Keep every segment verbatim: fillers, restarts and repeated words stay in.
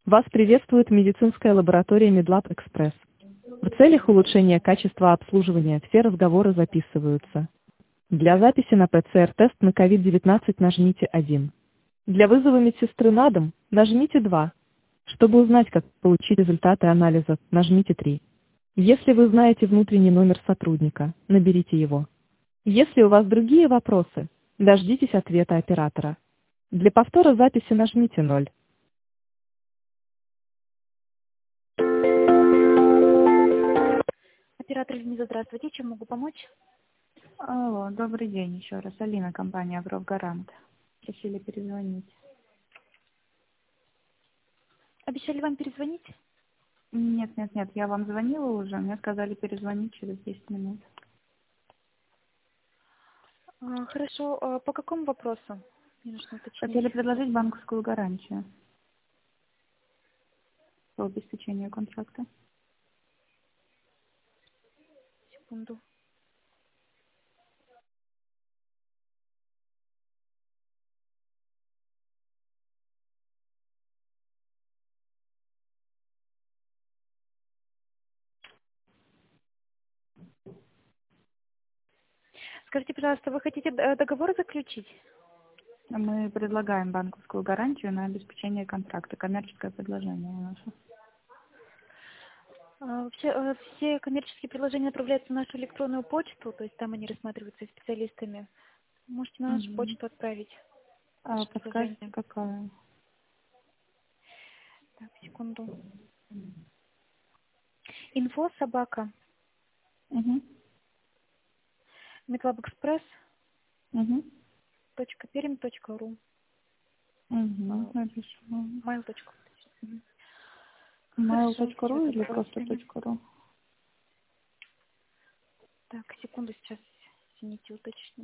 Вас приветствует медицинская лаборатория Медлаб Экспресс. В целях улучшения качества обслуживания все разговоры записываются. Для записи на ПЦР-тест на ковид девятнадцать нажмите один. Для вызова медсестры на дом нажмите два. Чтобы узнать, как получить результаты анализа, нажмите три. Если вы знаете внутренний номер сотрудника, наберите его. Если у вас другие вопросы, дождитесь ответа оператора. Для повтора записи нажмите ноль. Оператор Лиза, здравствуйте. Чем могу помочь? Алло, добрый день еще раз. Алина, компания «Агрогарант». Просили перезвонить. Обещали вам перезвонить? Нет, нет, нет, я вам звонила уже, мне сказали перезвонить через десять минут. А, хорошо. А по какому вопросу? Мне нужно уточнить. Хотели предложить банковскую гарантию по обеспечению контракта. Секунду. Скажите, пожалуйста, вы хотите д- договор заключить? Мы предлагаем банковскую гарантию на обеспечение контракта. Коммерческое предложение наше. А, Вообще, э, все коммерческие предложения отправляются на нашу электронную почту, то есть там они рассматриваются специалистами. Можете на нашу Угу. почту отправить А ваше подскажете, предложение. какая? Так, секунду. Инфо собака Угу. медлабэкспресс Угу. точка пермь точка ру Угу. Напишу. mail точка ру. mail Хорошо, точка сейчас ру или просто отправляем. .ру? Так, секунду, сейчас, извините, уточню.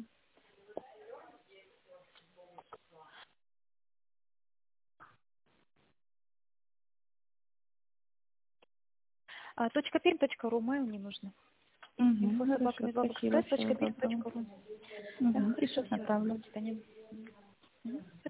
А, точка пермь точка ру, mail не нужно. Угу. Инфо собака Хорошо, спасибо, медлабэкспресс всего точка пермь доброго. точка ру. Да, Угу. хорошо, Сейчас все, направлю. до свидания. Мгм.